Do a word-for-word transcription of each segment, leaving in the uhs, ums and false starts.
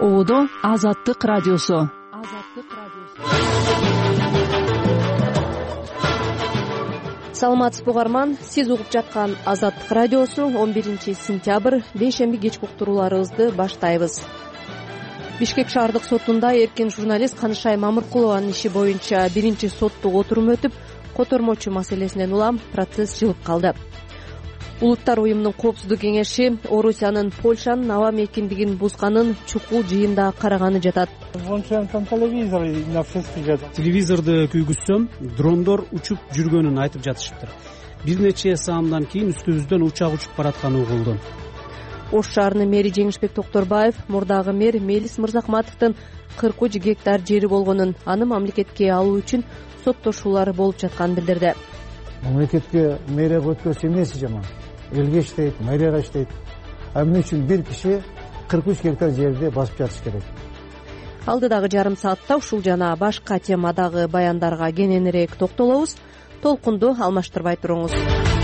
Оодо Азаттык радиосу. Саламатсызбы угарман, сиз угуп жаткан Азаттык радиосу он биринчи сентябрь бейшемби кечки уктурууларыбызды баштайбыз. Бишкек шаардык сотунда эркин журналист Канышай Мамыркулованын иши боюнча биринчи соттук отурум өтүп, котормочу маселесинен улам процесс жылып калды. Улуттар уюмунун коопсуздук кеңеши Орусиянын Польшанын аба мейкиндигин бузганын чукул жыйында караганы жатат. Телевизорду күйгүзсөм, дрондор учуп жүргөнүн айтып жатышыптыр. Бир нече саамдан кийин үстүбүздөн учак учуп баратканы угулду. Ош шаарынын мэри Жеңишбек Токторбаев мурдагы мэр Мелис Мырзахматовдун кырк үч гектар жери болгонун, аны мамлекетке алуу үчүн соттошуулар болуп жатканын билдирди. Мамлекетке мэрияга өткөрсө эмнеси жаман? Элге иштейт, мэрияга иштейт. А эмне үчүн бир киши кырк үч гектар жерди басып жатыш керек? Алдыдагы жарым саатта ушул жана башка темадагы баяндарга кененирээк токтолобуз. Толкунду алмаштырбай туруңуз.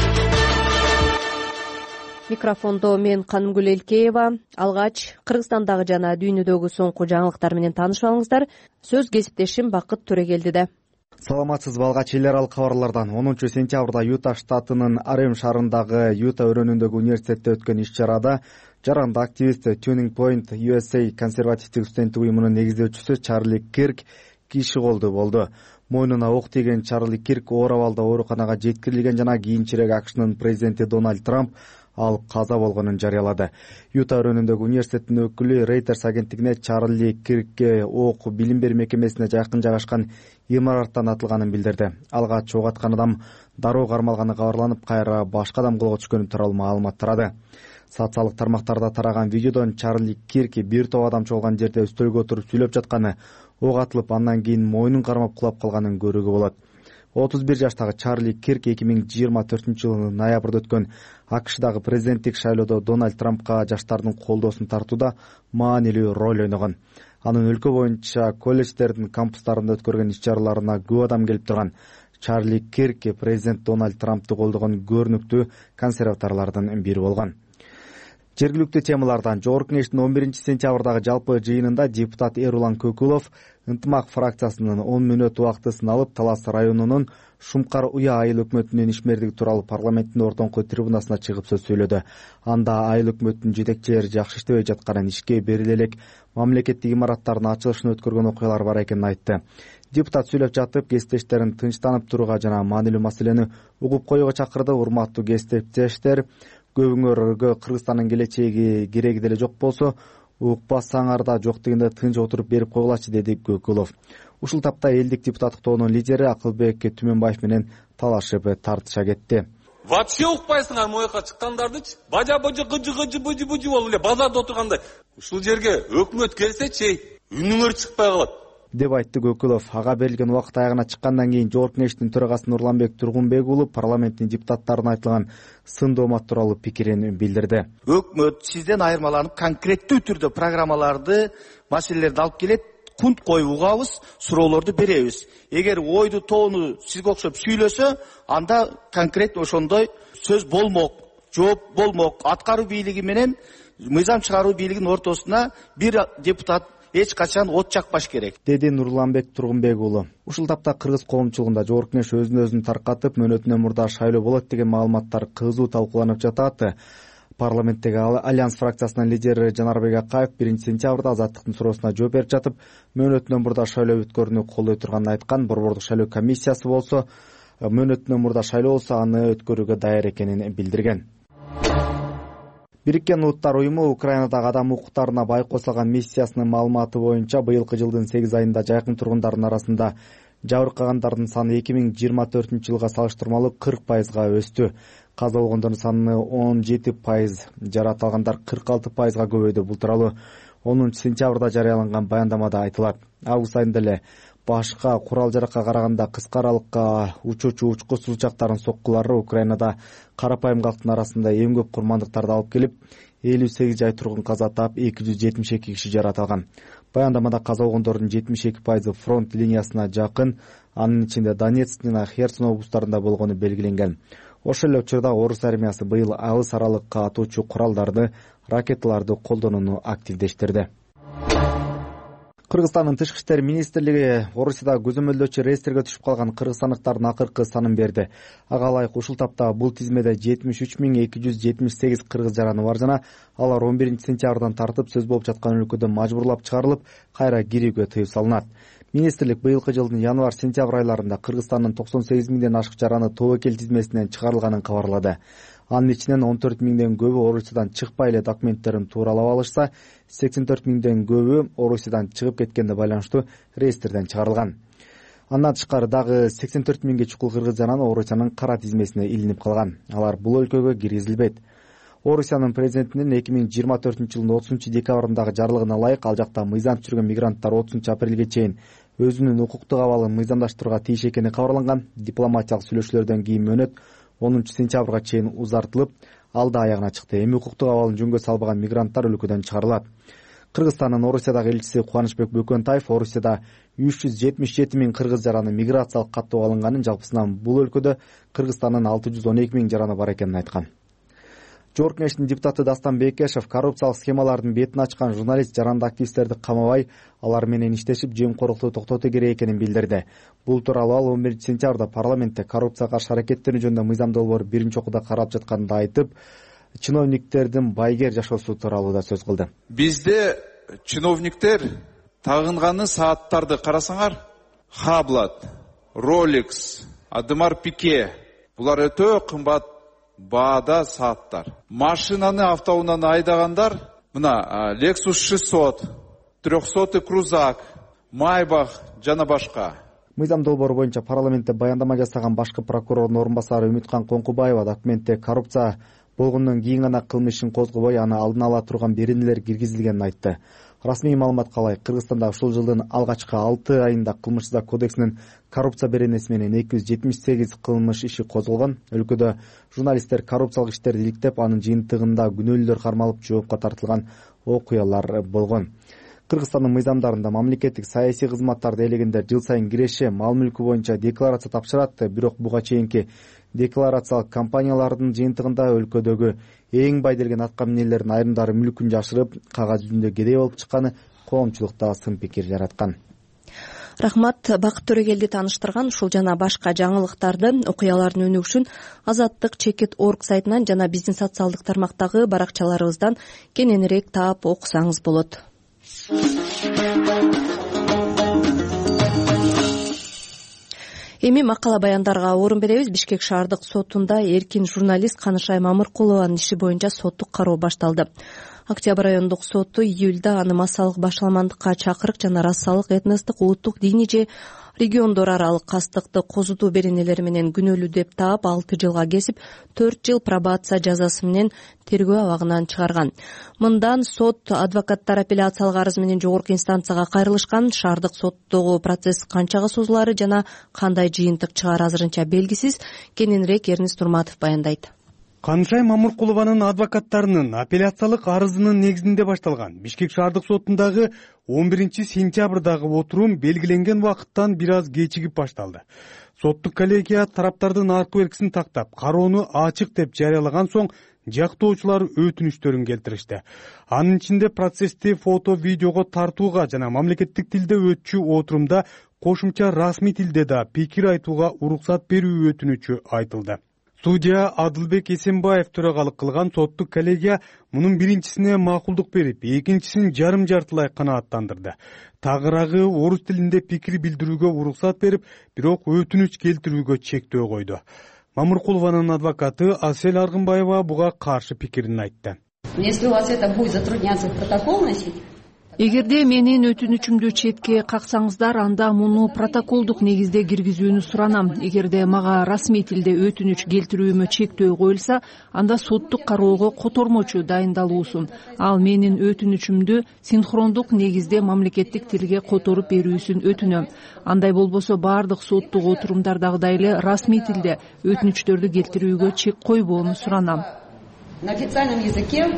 Микрофондо мен Канымгүл Элкеева. Алгач Кыргызстандагы жана дүйнөдөгү соңку жаңылыктар менен таанышып алыңыздар. Сөз кесиптешим Бакыт Төрөгелдиде. Саламатсызбы, алгач эл аралык кабарлардан. онунчу сентябрда Юта штатынын Арем шаарындагы Юта өрөөнүндөгү университетте өткөн иш-чарада жаранды активист Turning Point ю эс эй консервативдик студенттик уюмунун негиздөөчүсү Чарли Кирк киши колду болду. Мойнуна ок тийген Чарли Кирк оор абалда ооруканага жеткирилген жана кийинчерээк АКШнын президенти Дональд Трамп ал каза болгонун жарыялады. Юта өрөөнүндөгү университеттин өкүлү Reuters агенттигине Чарли Киркке ок билим берүү мекемесине жакын жайгашкан имараттан атылганын билдирди. Алгач ок аткан адам дароо кармалганы кабарланып, кайра башка адам колго түшкөнү тууралуу маалымат тарады. Социалдык тармактарда тараган видеодон Чарли Кирк бир топ адам чогулган жерде үстөлгө отуруп сүйлөп жатканы, ок атылып, андан кийин мойнун кармап кулап калганын көрүүгө болот. отуз бир жаштагы Чарли Кирк эки миң жыйырма төртүнчү жылы ноябрда өткөн АКШдагы президенттик шайлоодо Дональд Трампка жаштардын колдоосун тартууда маанилүү роль ойногон. Анын өлкө боюнча колледждердин кампустарында өткөргөн иш-чараларына көп адам келип турган. Чарли Кирк президент Дональд Трампты колдогон көрүнүктүү консерваторлордун бири болгон. Жергиликтүү темалардан Жогорку кеңештин он биринчи сентябрдагы жалпы жыйынында депутат Эрулан Көкүлов Ынтымак фракциясынын он мүнөт убактысын алып, Талас районунун Шумкар Уя айыл өкмөтүнүн ишмердиги тууралуу парламенттин ортоңку трибунасына чыгып сөз сөйлөдү. Анда айыл өкмөтүнүн жетекчилери жакшы иштебей жатканын, ишке бериле элек мамлекеттик имараттардын ачылышын өткөргөн окуялар бар экенин айтты. Депутат сүйлөп жатып, кесиптештерин тынчтанып турууга жана маанилүү маселени угуп коюуга чакырды. Урматтуу кесиптештер, көбүңөргө Кыргызстандын келечеги кереги деле жок болсо, укпасаңар да жок дегенде тынч отуруп берип койгулачы, деди Көкүлов. Ушул тапта элдик депутаттык тобунун лидери Акылбек Түмөнбаев менен талашып тартыша кетти. Вообще укпайсыңар моюкка чыккандардычы? Бажа божо гыжы гыжы быжы быжы болуп эле базарда отургандай. Ушул жерге өкмөт келсечи, үнүңөр чыкпай калат, деп айтты Көкүлов. Ага берилген убакыт аягына чыккандан кийин Жогорку кеңештин төрагасы Нурланбек Тургунбек уулу парламенттин депутаттарына айтылган сын доомат тууралуу пикирин билдирди. Өкмөт сизден айырмаланып конкреттүү түрдө программаларды, маселелерди алып келет, кунт коюп угабыз, суроолорду беребиз. Эгер ойду тоону сизге окшоп сүйлөсө, анда конкрет ошондой сөз болмок, жооп болмок. Аткаруу бийлиги менен мыйзам чыгаруу бийлигинин ортосуна бир депутат эч качан от жакпаш керек, деди Нурланбек Тургунбек уулу. Ушул тапта кыргыз коомчулугунда Жогорку кеңеш өзүн өзүн таркатып, мөөнөтүнөн мурда шайлоо болот деген маалыматтар кызуу талкууланып жатат. Парламенттеги Альянс фракциясынын лидери Жанарбек Акаев биринчи сентябрда Азаттыктын суроосуна жооп берип жатып, мөөнөтүнөн мурда шайлоо өткөрүүнү колдой турганын айткан. Борбордук шайлоо комиссиясы болсо, мөөнөтүнөн мурда шайлоо болсо аны өткөрүүгө даяр экенин билдирген. Бириккен Улуттар уюму Украинадагы адам укуктарына байкоо салган миссиясынын маалыматы боюнча быйылкы жылдын сегиз айында жайкын тургундардын арасында жабыркагандардын саны эки миң жыйырма төртүнчү жылга салыштырмалуу кырк пайызга өстү. Каза болгондордун саны он жети пайыз, жаракат алгандар кырк алты пайызга көбөйдү. Бул тууралуу онунчу сентябрда жарыяланган баяндамада айтылат. Август айында эле башка курал жаракка караганда кыска аралыкка учуучу учкуч учактардын соккулары Украинада карапайым калктын арасында эң көп курмандыктарды алып келип, элүү сегиз жай тургун каза таап, эки жүз жетимиш эки киши жаракат алган. Баяндамада каза болгондордун жетимиш эки пайызы фронт линиясына жакын, анын ичинде Донецк жана Херсон облустарында болгону белгиленген. Ошол эле учурда орус армиясы быйыл алыс аралыкка атуучу куралдарды, ракеталарды колдонууну активдештирди. Кыргызстандын тышкы иштер министрлиги Орусияда көзөмөлдөөчү реестрге түшүп калган кыргызстандыктардын акыркы санын берди. Ага ылайык ушул тапта бул тизмеде жетимиш үч миң эки жүз жетимиш сегиз кыргыз жараны бар жана алар он биринчи сентябрдан тартып сөз болуп жаткан өлкөдөн мажбурлап чыгарылып, кайра кирүүгө тыюу салынат. Министрлик быйылкы жылдын январь-сентябрь айларында Кыргызстандын токсон сегиз миңден ашык жараны тобокел тизмесинен чыгарылганын кабарлады. Анын ичинен он төрт миңден көбү Орусиядан чыкпай эле документтерин тууралап алышса, сексен төрт миңден көбү Орусиядан чыгып кеткенде байланыштуу реестрден чыгарылган. Андан тышкары дагы сексен төрт миңге чукул кыргыз жараны Орусиянын кара тизмесине илинип калган. Алар бул өлкөгө киргизилбейт. Орусиянын президентинин эки миң жыйырма төртүнчү жылдын отузунчу декабрындагы жарлыгына ылайык ал жакта мыйзам түзүлгөн мигранттар отузунчу апрелге чейин өзүнүн укуктук абалын мыйзамдаштырууга тийиш экени кабарланган. Дипломатиялык сүйлөшүүлөрдөн кийин мөөнөт онунчу сентябрга чейин узартылып, ал да аягына чыкты. Эми укуктук абалын жөнгө салбаган мигранттар өлкөдөн чыгарылат. Кыргызстандын Орусиядагы элчиси Кубанычбек Бөкөнтаев Орусияда үч жүз жетимиш жети миң кыргыз жараны миграциялык каттоого алынганын, жалпысынан бул өлкөдө Кыргызстандын алты жүз он эки миң жараны бар экенин айткан. Жогорку Кеңештин депутаты Дастан Бекешев коррупциялык схемалардын бетин ачкан журналист жаранды активисттерди камабай, алар менен иштешип жемкорлукту токтотуу керек экенин билдирди. Бул тууралуу ал он биринчи сентябрда парламентте коррупцияга каршы аракеттенүү жөнүндө мыйзам долбоор биринчи окууда каралып жатканын айтып, чиновниктердин байгер жашоосу тууралуу да сөз кылды. Бизде чиновниктер тагынганы сааттарды карасаңар, Хаблат, Rolex, Адымар Пике, булар өтө кымбат баада сааттар. Машинаны автоунан айдагандар, мына Lexus шестьсот, трехсотый крузак, Майбах жана башка. Мыйзам долбоору боюнча парламентте баяндама жасаган башкы прокурордун орун басары Үмүткан Коңкубаева документте коррупция болгондон кийин гана кылмыш ишин козгобой, аны алдын ала турган беренелер киргизилгенин айтты. Расмий маалыматка ылайык Кыргызстанда ушул жылдын алгачкы алты айында кылмыш кодексинин коррупция беренеси менен эки жүз жетимиш сегиз кылмыш иши козголгон. Өлкөдө журналисттер коррупциялык иштерди иликтеп, анын жыйынтыгында күнөөлүүлөр кармалып жоопко тартылган окуялар болгон. Кыргызстандын мыйзамдарында мамлекеттик саясий кызматтарды ээлегендер жыл сайын киреше мал мүлкү боюнча декларация тапшырат, бирок буга чейинки декларациялык компаниялардын жыйынтыгында өлкөдөгү эң бай делген аткаминерлердин айрымдары мүлкүн жашырып, кагаз жүзүндө кедей болуп чыкканы коомчулукта сын пикир жараткан. Рахмат, Бакыт Төрөгелди тааныштырган ушул жана башка жаңылыктарды, окуялардын өнүгүшүн Азаттык чекит точка орг сайтынан жана биздин социалдык тармактагы баракчаларыбыздан кененирээк таап окусаңыз болот. Эми макала баяндарга орун беребиз. Бишкек шаардык сотунда эркин журналист Канышай Мамыркулованын иши боюнча соттук кароо башталды. Октябрь райондук соту июлда аны массалык башаламандыкка чакырык жана расалык, этностук, улуттук, диний же региондор аралык кастыкты козутуу беренелери менен күнөөлүү деп таап алты жылга кесип, төрт жыл пробация жазасы менен тергөө абагынан чыгарган. Мындан сот адвокаттар апелляциялык арыз менен жогорку инстанцияга кайрылышкан. Шаардык соттогу процесс канчага созулаары жана кандай жыйынтык чыгаар азырынча белгисиз. Кененирээк Эрнис Турматов баяндайт. Канышай Мамыркулованын адвокаттарынын апелляциялык арызынын негизинде башталган Бишкек шаардык сотундагы он биринчи сентябрдагы отурум белгиленген убакыттан бир аз кечигип башталды. Соттук коллегия тараптардын аркы белгисин тактап, кароону ачык деп жарыялаган соң жактоочулар өтүнүчтөрүн келтиришти. Анын ичинде процессти фото, видеого тартууга жана мамлекеттик тилде өтчү отурумда кошумча расмий тилде да пикир айтууга уруксат берүү өтүнүчү айтылды. Судья Адылбек Эсенбаев төрагалык кылган соттук коллегия мунун биринчисине макулдук берип, экинчисин жарым жартылай канааттандырды. Тагыраагы орус тилинде пикир билдирүүгө уруксат берип, бирок өтүнүч келтирүүгө чектөө койду. Мамыркулованын адвокаты Асель Аргынбаева буга каршы пикирин айтты. Если у вас это будет затрудняться в протокол носить, Эгерде менин өтүнүчүмдү четке каксаңыздар, анда муну протоколдук негизде киргизүүнү суранам. Эгерде мага расмий тилде өтүнүч келтирүүмө чектөө коюлса, анда соттук кароого котормочу дайындалуусун. Ал менин өтүнүчүмдү синхрондук негизде мамлекеттик тилге которуп берүүсүн өтүнөм. Андай болбосо баардык соттук отурумдардагыдай эле расмий тилде өтүнүчтөрдү келтирүүгө чек койбоону суранам. На официальном языке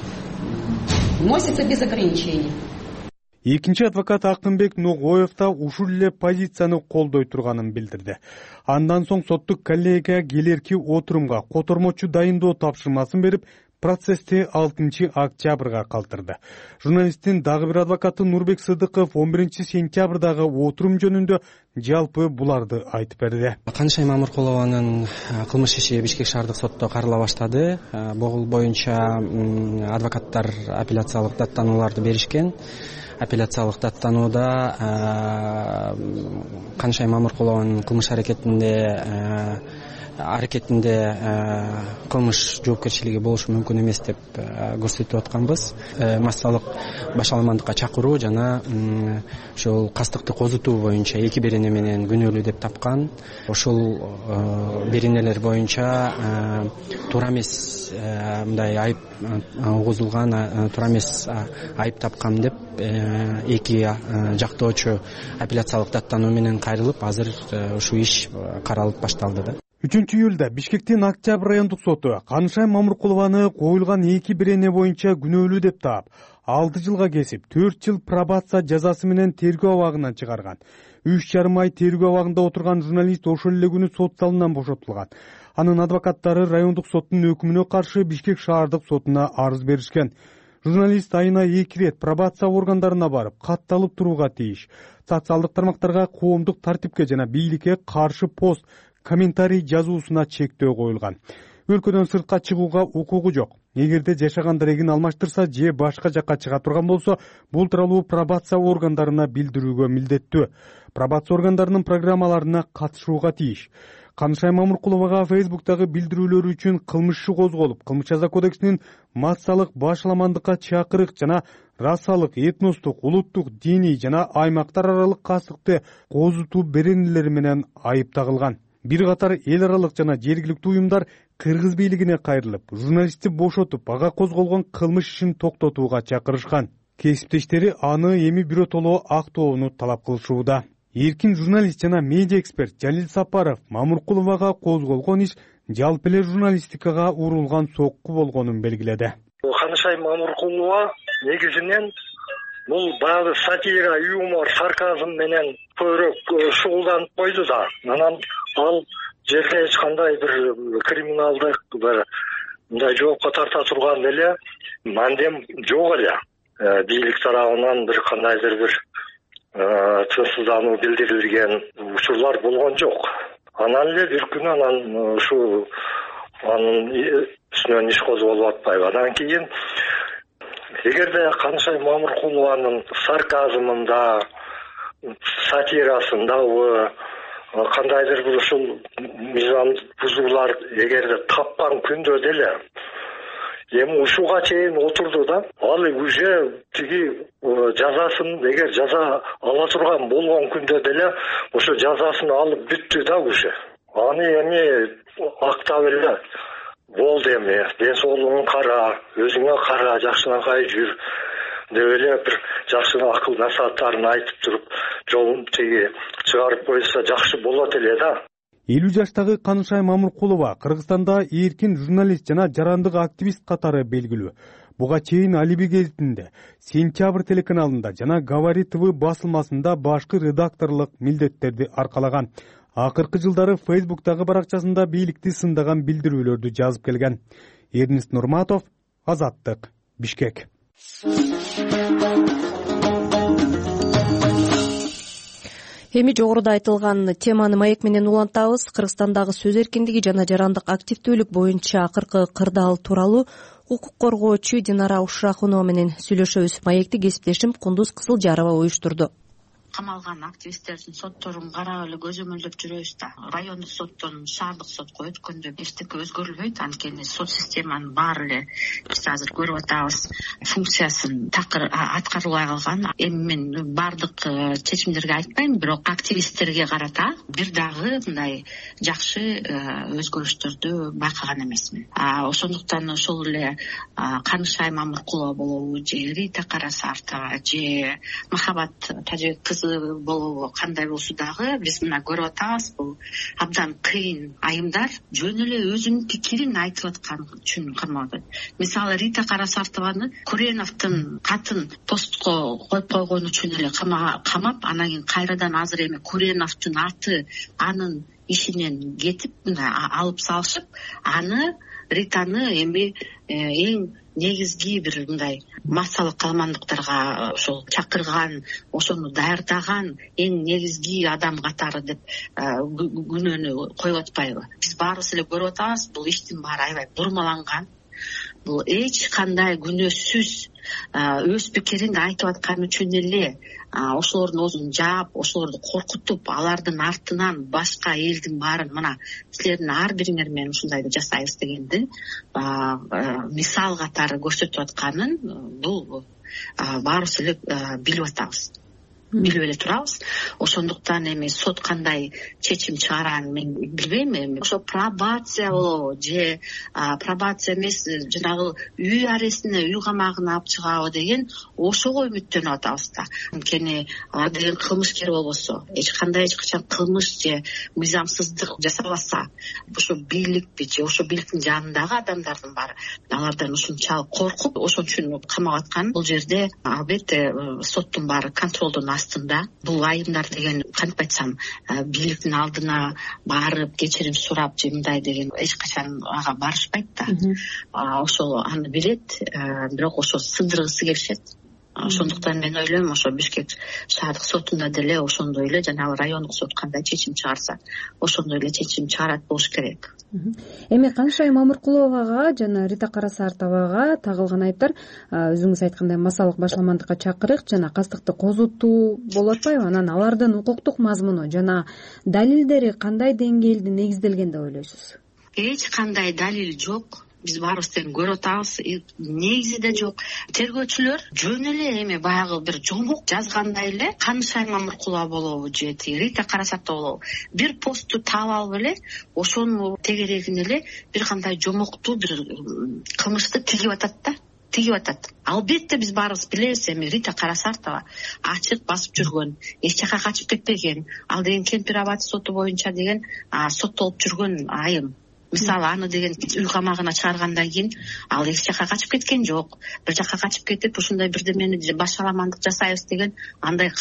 вносится без ограничений. Экинчи адвокат Акынбек Ногоев да ушул эле позицияны колдой турганын билдирди. Андан соң соттук коллегия келерки отурумга котормочу дайындоо тапшырмасын берип, процессти алтынчы октябрга калтырды. Журналисттин дагы бир адвокаты Нурбек Сыдыков он биринчи сентябрдагы отурум жөнүндө жалпы буларды айтып берди. Канышай Мамыркулованын кылмыш иши Бишкек шаардык сотто карала баштады. Бул боюнча адвокаттар апелляциялык даттанууларды беришкен. Апелляциялык даттанууда Канышай Мамыркулованын кылмыш аракетинде аракетинде кылмыш жоопкерчилиги болушу мүмкүн эмес деп көрсөтүп атканбыз. Массалык башаламандыкка чакыруу жана ошол кастыкты козутуу боюнча эки берене менен күнөөлүү деп тапкан. Ошол беренелер боюнча туура эмес мындай айып угузулган, туура эмес айып тапкан деп эки жактоочу апелляциялык даттануу менен кайрылып, азыр ушул иш каралып башталды да. үчүнчү июлда Бишкектин Октябрь райондук соту Канышай Мамыркулованы коюлган эки бирене боюнча күнөөлүү деп таап, алты жылга кесип, төрт жыл пробация жазасы менен тергөө абагынан чыгарган. үч жарым ай тергөө абагында отурган журналист ошол эле күнү сот залынан бошотулган. Анын адвокаттары райондук соттун өкүмүнө каршы Бишкек шаардык сотуна арыз беришкен. Журналист айына эки рет пробация органдарына барып, катталып турууга тийиш. Социалдык тармактарга коомдук тартипке жана бийликке каршы пост, комментарий жазуусуна чектөө коюлган. Өлкөдөн сыртка чыгууга укугу жок. Эгерде жашаган дарегин алмаштырса же башка жакка чыга турган болсо, бул тууралуу пробация органдарына билдирүүгө милдеттүү. Пробация органдарынын программаларына катышууга тийиш. Канышай Мамыркуловага Фейсбуктагы билдирүүлөрү үчүн кылмыш иши козголуп, Кылмыш жаза кодексинин массалык башаламандыкка чакырык жана расалык, этностук, улуттук, диний жана аймактар аралык кастыкты козутуу беренелери менен айып тагылган. Бир катар эл аралык жана жергиликтүү уюмдар кыргыз бийлигине кайрылып, журналистти бошотуп, ага козголгон кылмыш ишин токтотууга чакырышкан. Кесиптештери аны эми биротоло актоону талап кылышууда. Эркин журналист жана медиа эксперт Жалил Сапаров Мамыркуловага козголгон иш жалпы эле журналистикага урулган сокку болгонун белгиледи. Канышай Мамыркулова негизинен бул баягы сатира, юмор, сарказм менен көбүрөөк шугулданып койду да. Анан ал жерде эч кандай бир криминалдык бир мындай жоопко тарта турган эле мандем жок эле. Бийлик тарабынан бир кандайдыр бир тынчсыздануу билдирилген учурлар болгон жок. Анан эле бир күнү анан ушу анын үстүнөн иш козголуп атпайбы. Андан кийин эгерде Канышай Мамыркулованын сарказмында, сатирасында кандайдыр бир ушул мыйзам бузуулар эгерде тапкан күндө деле эми ушуга чейин отурду да, ал уже тиги жазасын эгер жаза ала турган болгон күндө деле ошо жазасын алып бүттү да уже. Аны эми актап эле болду, эми ден соолугуң кара, өзүңө кара, жакшынакай жүр деп эле бир жакшы акыл насааттарын айтып туруп жолун тиги чыгарып койсо жакшы болот эле да. элүү жаштагы Канышай Мамыркулова Кыргызстанда эркин журналист жана жарандык активист катары белгилүү. Буга чейин Алиби гезитинде, Сентябрь телеканалында жана Говори ТВ басылмасында башкы редакторлук милдеттерди аркалаган. Акыркы жылдары Фейсбуктагы баракчасында бийликти сындаган билдирүүлөрдү жазып келген. Эрнест Нурматов, Азаттык, Бишкек. Эми жогоруда айтылган теманы маек менен улантабыз. Кыргызстандагы сөз эркиндиги жана жарандык активдүүлүк боюнча акыркы кырдаал тууралуу укук коргоочу Динара Ушрахунова менен сүйлөшөбүз. Маекти кесиптешим Кундуз Кызылжарова уюштурду. Камалган активисттердин сотторун карап эле көзөмөлдөп жүрөбүз да. Райондук соттон шаардык сотко өткөндө эчтеке өзгөрүлбөйт, анткени сот системанын баары эле биз азыр көрүп атабыз, функциясын такыр аткарылбай калган. Эми мен бардык чечимдерге айтпайм, бирок активисттерге карата бир дагы мындай жакшы өзгөрүштөрдү байкаган эмесмин. Ошондуктан ошол эле Канышай Мамыркулова болобу, же Рита Карасартова, же Махабат Тажибек болобу, кандай болсо дагы биз мына көрүп атабыз, бул абдан кыйын айымдар жөн эле өзүнүн пикирин айтып аткан үчүн камалып атат. Мисалы Рита Карасартованы Куреновдун катын постко коюп койгон үчүн эле камап, анан кийин кайрадан азыр эми Куреновдун аты анын ишинен кетип мына алып салышып, аны Ританы эми эң негизги бир мындай массалык каламандыктарга ошол чакырган, ошону даярдаган эң негизги адам катары деп күнөөнү коюп атпайбы? Биз баарыбыз эле көрүп атабыз, бул иштин баары аябай бурмаланган. Бул эч кандай күнөөсүз өз пикирин айтып аткан үчүн эле ошолордун оозун жаап, ошолорду коркутуп, алардын артынан башка элдин баарын мына силердин ар бириңер менен ушундайды жасайбыз дегенди мисал катары көрсөтүп атканын бул баарыбыз эле билип атабыз, билип эле турабыз. Ошондуктан эми сот кандай чечим чыгарарын мен билбейм. Эми ошо пробация болобу же пробация эмес, жанагы үй арестине, үй камагына алып чыгабы деген ошого үмүттөнүп атабыз да. Анткени ал деген кылмышкер болбосо, эч кандай эч качан кылмыш же мыйзамсыздык жасабаса, ошо бийликпи же ошо бийликтин жанындагы адамдардын баары алардан ушунчалык коркуп, ошон үчүн камап аткан. Бул жерде албетте соттун баары контролдун астында. Бул айымдар деген кантип айтсам, бийликтин алдына барып кечирим сурап же мындай деген эч качан ага барышпайт да. Ошол аны билет, бирок ошо сындыргысы келишет. Ошондуктан мен ойлойм, ошо Бишкек шаардык сотунда деле ошондой эле жанагы райондук сот кандай чечим чыгарса, ошондой эле чечим чыгарат болуш керек. Эми Канышай Мамыркуловага жана Рита Карасартовага тагылган айыптар өзүңүз айткандай массалык башаламандыкка чакырык жана кастыкты козутуу болуп атпайбы? Анан алардын укуктук мазмуну жана далилдери кандай деңгээлде негизделген деп ойлойсуз? Эч кандай далил жок. Биз баарыбыз тең көрүп атабыз, негизи да жок. Тергөөчүлөр жөн эле эми баягы бир жомок жазгандай эле Канышай Мамыркулова болобу же Рита Карасартова болобу, бир постту таап алып эле ошонун тегерегин эле бир кандай жомоктуу бир кылмышты тигип атат да. тигип атат. Албетте биз баарыбыз билебиз, эми Рита Карасартова ачык басып жүргөн, эч жака качып кетпеген, ал деген Кемпир абад соту боюнча деген соттолуп жүргөн айым. Мисалы, аны деген үй камагына чыгаргандан кийин ал эч жака качып кеткен жок. Бир жака качып кетип, ушундай бирдемени башаламандык жасайбыз деген андай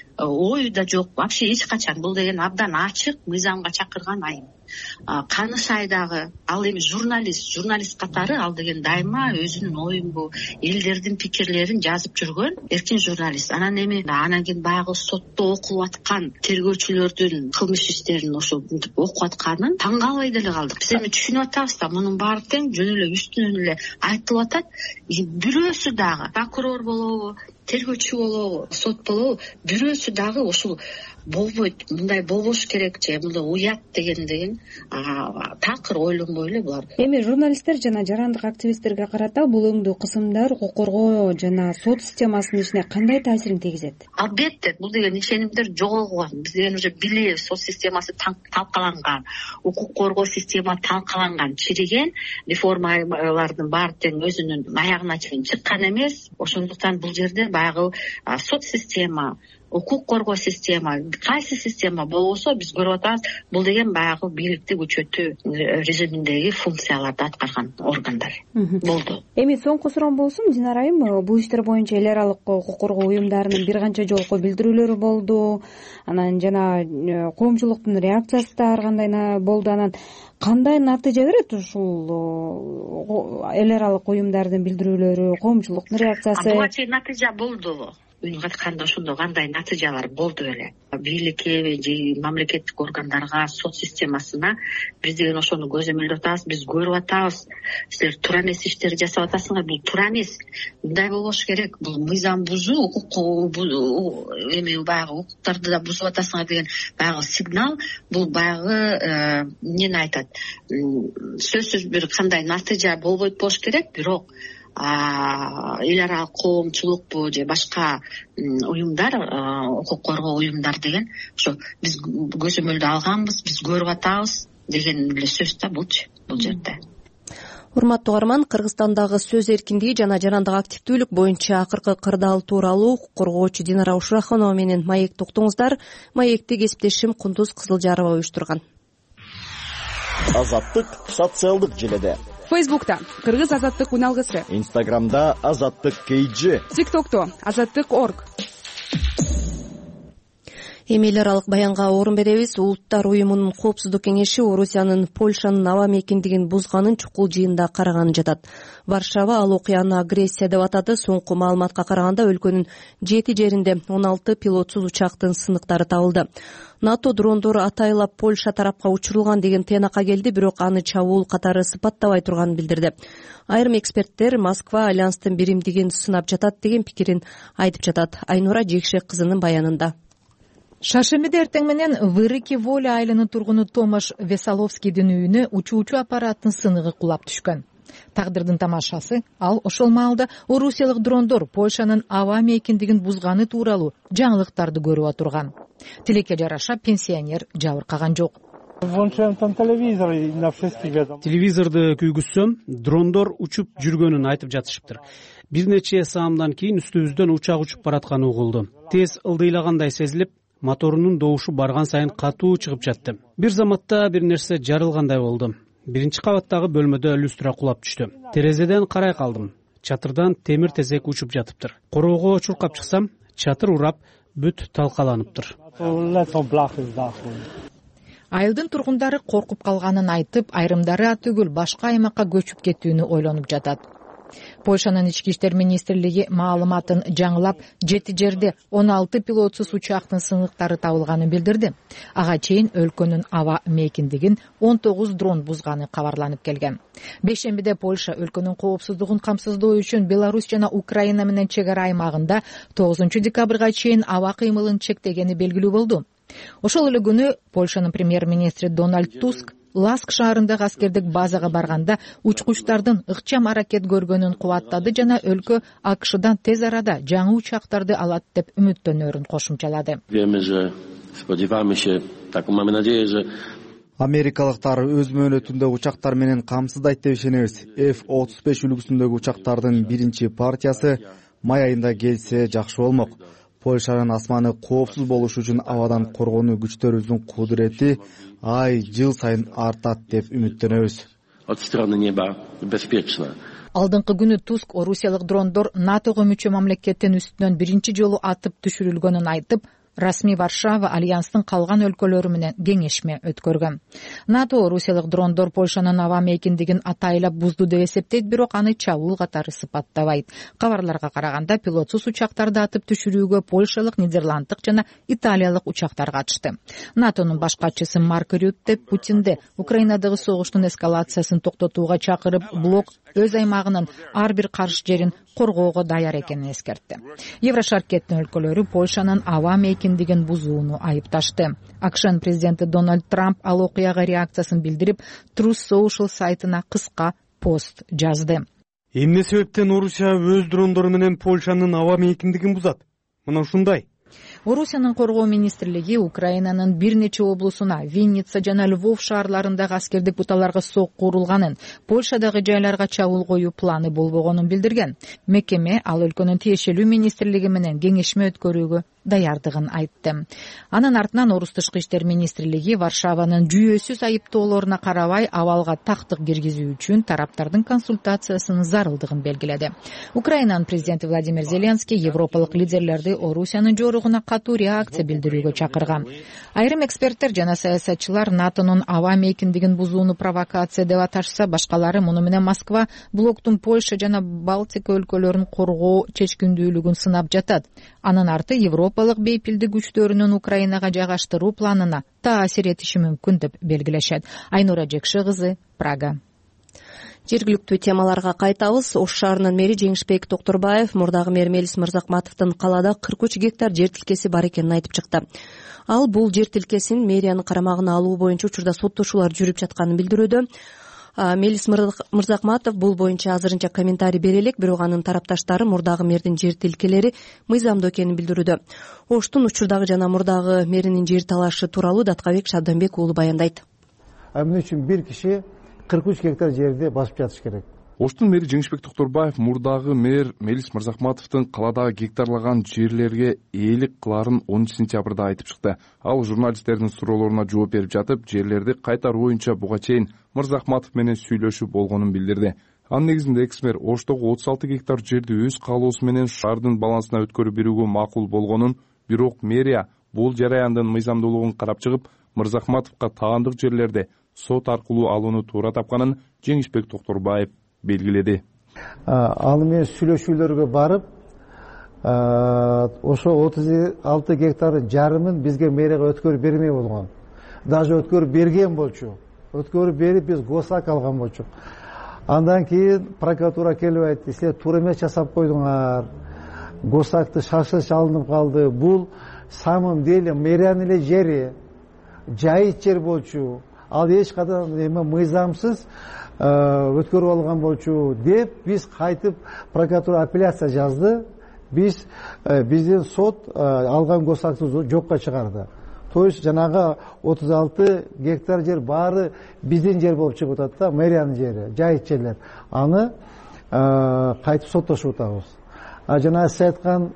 ой да жок. Вообще эч качан. Бул деген абдан ачык мыйзамга чакырган айым. Канышайдагы ал эми журналист, журналист катары ал деген дайыма өзүнүн оюн, элдердин пикирлерин жазып жүргөн эркин журналист. Анан эми анан кийин баягы сотто окулуп аткан тергөөчүлөрдүн кылмыш иштерин ошо окуп атканын таң калбай деле калдык. Биз эми түшүнүп атабыз да, мунун баары тең жөн эле үстүнөн эле айтылып атат. Бирөөсү дагы прокурор болобу, тергөөчү болобу, сот болобу, бирөөсү дагы ушул болбойт, мындай болбош керек же мындай уят деген деген такыр ойлонбой эле булар. Эми журналисттер жана жарандык активисттерге карата бул өңдүү кысымдар укук коргоо жана сот системасынын ишине кандай таасирин тийгизет? Албетте, бул деген ишенимдер жогогон. Биз деген уже билебиз, сот системасы талкаланган, укук коргоо система талкаланган, чириген, реформалардын баары тең өзүнүн аягына чейин чыккан эмес. Ошондуктан бул жерде баягы сот система, укук коргоо система, кайсы система болбосо биз көрүп атабыз, бул деген баягы бийликти күчөтүү режиминдеги функцияларды аткарган органдар болду. Эми соңку суроом болсун, Динара айым, бул иштер боюнча эл аралык укук коргоо уюмдарынын бир канча жолку билдирүүлөрү болду. Анан жана коомчулуктун реакциясы да ар кандай болду. Анан кандай натыйжа берет ушул эл аралык уюмдардын билдирүүлөрү, коомчулуктун реакциясы? Буга чейин натыйжа болду. Үн катканда ошондо кандай натыйжалар болду эле. Бийликке же мамлекеттик органдарга, сот системасына биз деген ошону көзөмөлдөп атабыз, биз көрүп атабыз. Силер туура эмес иштерди жасап атасыңар, бул туура эмес. Мындай болбош керек. Бул мыйзам бузуу, укук эми баягы укуктарды да бузуп атасыңар деген баягы сигнал. Бул баягы эмнени айтат? Сөзсүз бир кандай натыйжа болбойт болуш керек, бирок эл аралык коомчулукпу же башка уюмдар, укук коргоо уюмдар деген ошо биз көзөмөлдө алганбыз, биз көрүп атабыз деген эле сөз да булчу бул жерде. Урматтуу угарман, Кыргызстандагы сөз эркиндиги жана жарандык активдүүлүк боюнча акыркы кырдаал тууралуу укук коргоочу Динара Ушураханова менен маекти уктуңуздар. Маекти кесиптешим Кундуз Кызылжарова уюштурган. Азаттык социалдык желеде. Фейсбукта Кыргыз азаттык уналгысы, Инстаграмда Азаттык кейджи, ТикТокто Азаттык орг. эми эл аралык баянга орун беребиз. Улуттар уюмунун коопсуздук кеңеши Орусиянын Польшанын аба мейкиндигин бузганын чукул жыйында караганы жатат. Варшава ал окуяны агрессия деп атады. Соңку маалыматка караганда өлкөнүн жети жеринде он алты пилотсуз учактын сыныктары табылды. НАТО дрондор атайлап Польша тарапка учурулган деген тыйнакка келди, бирок аны чабуул катары сыпаттабай турганын билдирди. Айрым эксперттер Москва альянстын биримдигин сынап жатат деген пикирин айтып жатат. Айнура Жекшек кызынын баянында. Шаршемиде эртең менен Вырыки Воля айылынын тургуну Томаш Весоловскийдин үйүнө учуучу аппараттын сыныгы кулап түшкөн. Тагдырдын тамашасы ал ошол маалда орусиялык дрондор Польшанын аба мейкиндигин бузганы тууралуу жаңылыктарды көрүп отурган. Тилекке жараша пенсионер жабыркаган жок. Телевизорду күйгүзсөм, дрондор учуп жүргөнүн айтып жатышыптыр. Бир нече саамдан кийин үстүбүздөн учак учуп баратканы угулду. Тез ылдыйлагандай сезилип, моторунун добушу барган сайын катуу чыгып жатты. Бир заматта бир нерсе жарылгандай болду. Биринчи кабаттагы бөлмөдө люстра кулап түштү. Терезеден карай калдым. Чатырдан темир тезек учуп жатыптыр. Короого чуркап чыксам, чатыр урап, бүт талкаланыптыр. Айылдын тургундары коркуп калганын айтып, айрымдары атүгүл башка аймакка көчүп кетүүнү ойлонуп жатат. Польшанын ички иштер министрлиги маалыматын жаңылап, жети жерде он алты пилотсуз учактын сыныктары табылганын билдирди. Ага чейин өлкөнүн аба мейкиндигин он тогуз дрон бузганы кабарланып келген. Бейшембиде Польша өлкөнүн коопсуздугун камсыздоо үчүн Беларусь жана Украина менен чек ара аймагында тогузунчу декабрга чейин аба кыймылын чектегени белгилүү болду. Ошол эле күнү Польшанын премьер-министри Дональд Туск Ласк шаарындагы аскердик базага барганда учкучтардын ыкчам аракет көргөнүн кубаттады жана өлкө АКШдан тез арада жаңы учактарды алат деп үмүттөнөрүн кошумчалады. Америкалыктар өз мөөнөтүндө учактар менен камсыздайт деп ишенебиз. эф отуз беш үлгүсүндөгү учактардын биринчи партиясы май айында келсе жакшы болмок. Польшанын асманы коопсуз болуш үчүн абадан коргонуу күчтөрүбүздүн кудурети ай жыл сайын артат деп үмүттөнөбүз. Алдыңкы күнү Туск орусиялык дрондор НАТОго мүчө мамлекеттин үстүнөн биринчи жолу атып түшүрүлгөнүн айтып, расмий Варшава альянстын калган өлкөлөрү менен кеңешме өткөргөн. НАТО орусиялык дрондор Польшанын аба мейкиндигин атайлап бузду деп эсептейт, бирок аны чабуул катары сыпаттабайт. Кабарларга караганда пилотсуз учактарды атып түшүрүүгө польшалык, нидерланддык жана италиялык учактар катышты. НАТОнун баш катчысы Марк Рютте Путинди Украинадагы согуштун эскалациясын токтотууга чакырып, блок өз аймагынын ар бир каршы жерин коргоого даяр экенин эскертти. Еврошаркеттин өлкөлөрү Польшанын аба мейкиндигин бузууну айыпташты. АКШнын президенти Дональд Трамп ал окуяга реакциясын билдирип, Truth Social сайтына кыска пост жазды. Эмне себептен Орусия өз дрондору менен Польшанын аба мейкиндигин бузат? Мына ушундай. Орусиянын коргоо министрлиги Украинанын бир нече облусуна, Винница жана Львов шаарларындагы аскердик буталарга сокку урулганын, Польшадагы жайларга чабуул коюу планы болбогонун билдирген. Мекеме ал өлкөнүн тиешелүү министрлиги менен кеңешме өткөрүүгө даярдыгын айтты. Анын артынан Орус тышкы иштер министрлиги Варшаванын жүйөсүз айыптоолоруна карабай абалга тактык киргизүү үчүн тараптардын консультациясынын зарылдыгын белгиледи. Украинанын президенти Владимир Зеленский европалык лидерлерди Орусиянын жоругуна катуу реакция билдирүүгө чакырган. Айрым эксперттер жана саясатчылар НАТОнун аба мейкиндигин бузууну провокация деп аташса, башкалары муну менен Москва блоктун Польша жана Балтика өлкөлөрүн коргоо чечкиндүүлүгүн сынап жатат. Анын арты Европалык бейпилдик күчтөрүнүн Украинага жайгаштыруу планына таасир этиши мүмкүн деп белгилешет. Айнура Жекше кызы, Прага. Жергиликтүү темаларга кайтабыз. Ош шаарынын мэри Жеңишбек Токторбаев мурдагы мэр Мелис Мырзакматовдун калаада кырк үч гектар жер тилкеси бар экенин айтып чыкты. Ал бул жер тилкесин мэриянын карамагына алуу боюнча учурда соттошуулар жүрүп жатканын билдирүүдө. Мелис Мырзакматов бул боюнча азырынча комментарий бере элек, бирок анын тарапташтары мурдагы мэрдин жер тилкелери мыйзамдуу экенин билдирүүдө. Оштун учурдагы жана мурдагы мэринин жер талашы тууралуу Даткабек Шабданбек уулу баяндайт. Эмне үчүн бир киши кырк үч гектар жерди басып жатыш керек? Оштун мэри Жеңишбек Токторбаев мурдагы мэр Мелис Мырзакматовдун каладагы гектарлаган жерлерге ээлик кылаарын онунчу сентябрда айтып чыкты. Ал журналисттердин суроолоруна жооп берип жатып, жерлерди кайтаруу боюнча буга чейин Мырзакматов менен сүйлөшүү болгонун билдирди. Анын негизинде экс-мэр Оштогу отуз алты гектар жерди өз каалоосу менен шаардын балансына өткөрүп берүүгө макул болгонун, бирок мэрия бул жараяндын мыйзамдуулугун карап чыгып, Мырзахматовго таандык жерлерди сот аркылуу алууну туура тапканын Жеңишбек Токторбаев белгиледи. Ал менен сүйлөшүүлөргө барып, ошо отуз алты гектардын жарымын бизге мэрияга өткөрүп бермей болгон. Даже өткөрүп берген болчу. Өткөрүп берип биз госак алган болчук. Андан кийин прокуратура келип айтты, силер туура эмес жасап койдуңар. Госакты шашылыш алынып калды. Бул самым деле мэриянын эле жери, жайыт жер болчу. Ал эч кандай эме мыйзамсыз өткөрүп алган болчу деп биз кайтып прокуратура апелляция жазды. Биз биздин сот алган госакты жокко чыгарды. То есть жанагы отуз алты гектар жер баары биздин жер болуп чыгып атат да, мэриянын жери, жайыт жерлер. Аны кайтып соттошуп атабыз. А жана сиз айткан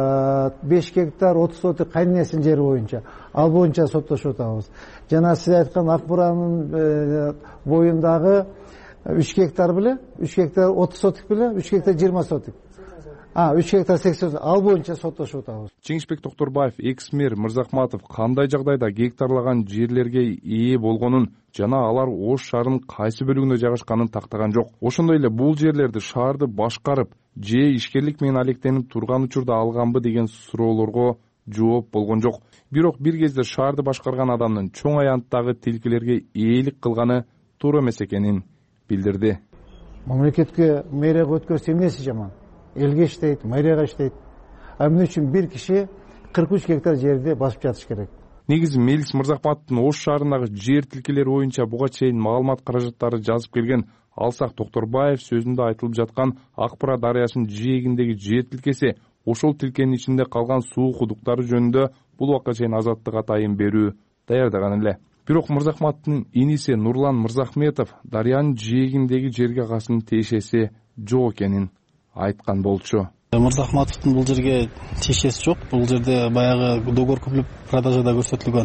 беш гектар отуз соток кайненесинин жери боюнча, ал боюнча соттошуп атабыз. Жана сиз айткан Акбуранын боюндагы үч гектар беле, үч гектар отуз соток беле, үч гектар жыйырма соток. А, үч гектар сексен, ал боюнча соттошуп атабыз. Жеңишбек Токторбаев экс-мэр Мырзахматов кандай жагдайда гектарлаган жерлерге ээ болгонун жана алар Ош шаарынын кайсы бөлүгүндө жайгашканын тактаган жок. Ошондой эле бул жерлерди шаарды башкарып, же ишкерлик менен алектенип турган учурда алганбы деген суроолорго жооп болгон жок. Бирок бир кезде шаарды башкарган адамдын чоң аянттагы тилкелерге ээлик кылганы туура эмес экенин билдирди. Мамлекетке мэрияга өткөрсө эмнеси жаман? Элге иштейт, мэрияга иштейт. А эмне үчүн бир киши кырк үч гектар жерди басып жатыш керек? Негизи Мелис Мырзахматовдун Ош шаарындагы жер тилкелери боюнча буга чейин маалымат каражаттары жазып келген. Алсак Токторбаев сөзүндө айтылып жаткан Акбура дарыясынын жээгиндеги жер тилкеси ошол тилкенин ичинде калган суу кудуктары жөнүндө бул убакка чейин азаттык атайын берүү даярдаган эле. Бирок Мырзахматовдун иниси Нурлан Мырзахметов дарыянын жээгиндеги жерге касынын тиешеси жок экенин айткан болчу. Мырзахматовдун бул жерге тиешеси жок. Бул жерде баягы договор көплөп продажада көрсөтүлгөн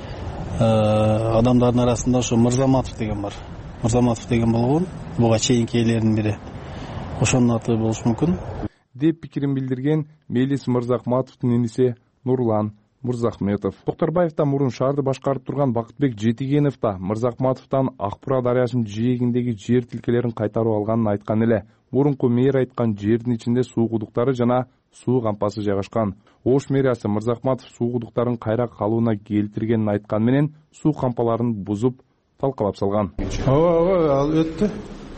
адамдардын арасында ошо Мырзаматов деген бар. Мырзаматов деген болгон, буга чейинки ээлердин бири. Ошонун аты болушу мүмкүн. Деп пикирин билдирген Мелис Мырзахматовдун иниси Нурлан Мырзахметов. Токторбаев да мурун шаарды башкарып турган Бакытбек Жетигенов да Мырзахматовдон Акбура дарыясынын жээгиндеги жер тилкелерин кайтарып алганын айткан эле. Мурунку мэр айткан жердин ичинде суу кудуктары жана суу кампасы жайгашкан. Ош мэриясы Мырзахматов суу кудуктарын кайра калууна келтиргенин айткан менен суу кампаларын бузуп талкалап салган. Ооба, ооба, ал өттү.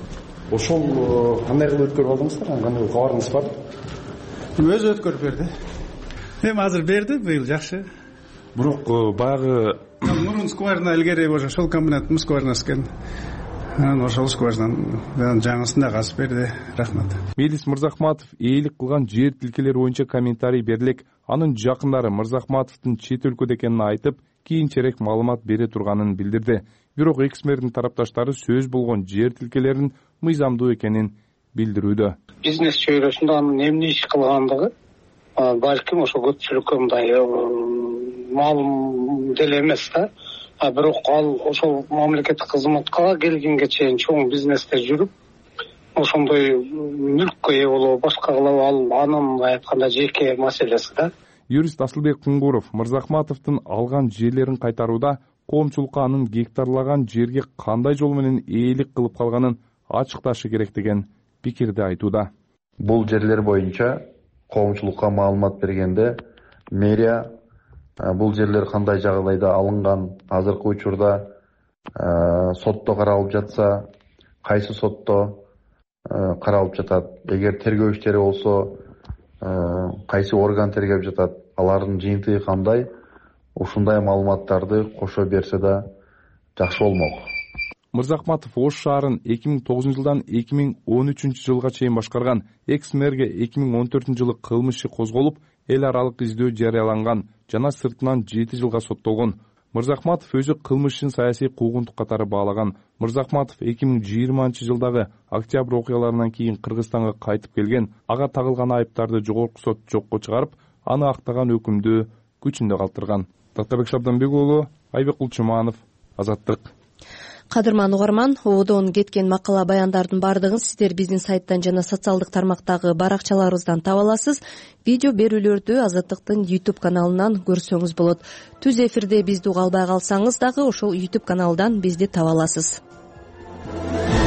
Ошол кандай кылып өткөрүп алдыңыздар? Кандай кабарыңыз бар? Өзү өткөрүп берди. Эми азыр берди, быйыл жакшы. Бирок баягы мурун скважина илгери ошо ошол комбинаттын скважинасы экен. Ошол скважинанын жаңысын да казып берди. Рахмат. Мелис Мырзахматов ээлик кылган жер тилкелери боюнча комментарий берилек. Анын жакындары Мырзахматовдун чет өлкөдө экенин айтып, кийинчерээк маалымат бере турганын билдирди. Бирок экс-мэрдин тарапташтары сөз болгон жер тилкелерин мыйзамдуу экенин билдирүүдө. Бизнес чөйрөсүндө анын эмне иш кылгандыгы балким ошо көпчүлүккө мындай маалым деле эмес да. А бирок ал ошол мамлекеттик кызматка келгенге чейин чоң бизнесте жүрүп, ошондой мүлккө ээ болобу, башка кылабы, ал анын айтканда жеке маселеси да. Юрист Асылбек Кунгуров Мырзахматовдун алган жерлерин кайтарууда коомчулукка анын гектарлаган жерге кандай жол менен ээлик кылып калганын ачыкташы керек деген пикирди айтууда. Бул жерлер боюнча коомчулукка маалымат бергенде мэрия бул жерлер кандай жагдайда алынган, азыркы учурда сотто каралып жатса, кайсы сотто каралып жатат, эгер тергөө иштери болсо кайсы орган тергеп жатат, алардын жыйынтыгы кандай, ушундай маалыматтарды кошо берсе да жакшы болмок. Мырзахматов Ош шаарын эки миң тогузунчу жылдан эки миң он үчүнчү жылга чейин башкарган. Экс-мэрге эки миң он төртүнчү жылы кылмыш иши козголуп, эл аралык издөө жарыяланган жана сыртынан жети жылга соттолгон. Мырзахматов өзү кылмыш ишин саясий куугунтук катары баалаган. Мырзахматов эки миң жыйырманчы жылдагы октябрь окуяларынан кийин Кыргызстанга кайтып келген. Ага тагылган айыптарды жогорку сот жокко чыгарып, аны актаган өкүмдү күчүндө калтырган. Таттабек Шабданбек уулу, Айбек Кулчуманов, Азаттык. Кадырман угарман, ободон кеткен макала баяндардын баардыгын сиздер биздин сайттан жана социалдык тармактагы баракчаларыбыздан таба аласыз. Видео берүүлөрдү Азаттыктын YouTube каналынан көрсөңүз болот. Түз эфирде бизди уга албай калсаңыз дагы ошол YouTube каналдан бизди таба аласыз.